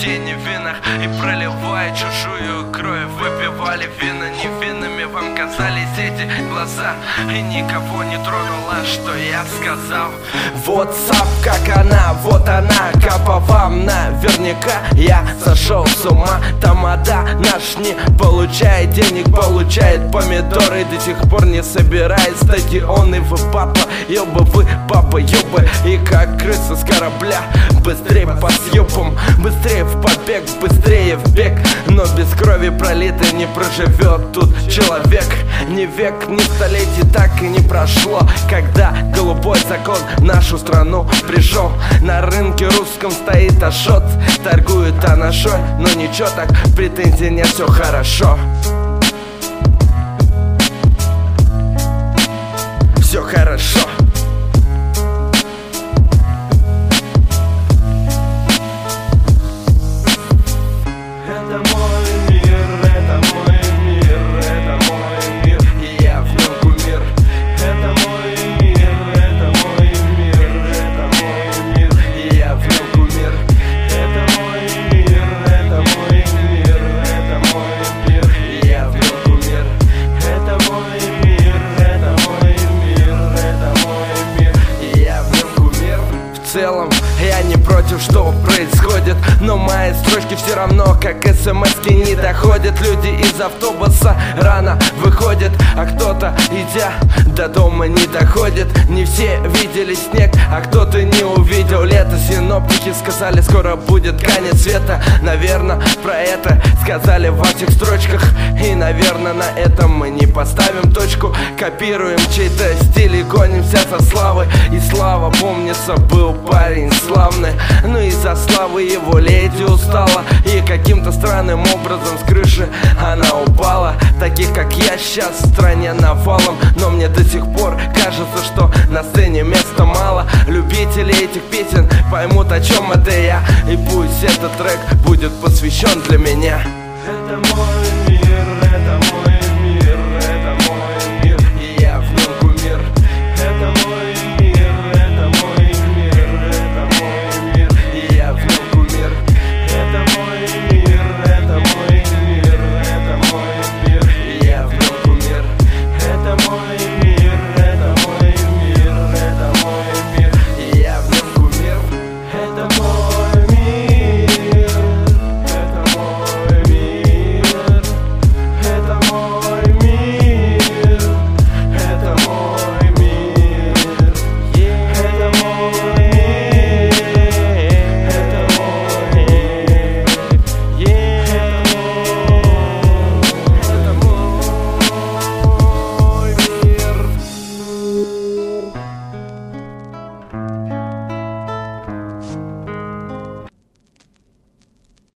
людей невинных и проливая чужую кровь. Выпивали вина невинными, вам казались эти глаза, и никого не тронуло, что я сказал. WhatsApp, как она, вот она, капа вам наверняка. Я сошел с ума, тамада наш не получает денег, получает помидоры, до сих пор не собирает стадионы. Вы папа, ёба, вы папа, ёба, и как крыса с корабля. Быстрее по съёбам, быстрее в побег, быстрее в бег. Но без крови пролитой не проживет тут человек. Ни век, ни столетий так и не прошло, когда голубой закон в нашу страну пришел. На рынке русском стоит Ашот, торгует анашой, но ничего так, претензий нет, все хорошо. Все хорошо. Это мой мир, это мой мир, это мой мир, и я в нем кумир. Это мой мир, это мой мир, это мой мир, и я в нем кумир. Это мой мир, это мой мир, это мой мир, и я в нем кумир. Это мой мир, это мой мир, это мой мир, и я в нем кумир. В целом я не против, что происходит, но мои строчки все равно как смс-ки не доходят. Люди из автобуса рано выходят, а кто-то, идя до дома, не доходит. Не все видели снег, а кто-то не увидел лето. Синоптики сказали, скоро будет конец света. Наверное, про это сказали в этих строчках, и, наверное, на этом мы не поставим точку. Копируем чей-то стиль и гонимся за славой. И слава, помнится, был парень славный, но из-за славы его леди устала, и каким-то странным образом с крыши она упала. Таких как я сейчас в стране навалом, но мне до сих пор кажется, что на сцене места мало. Любители этих песен поймут, о чем это я, и пусть этот трек будет посвящен для меня. Это мой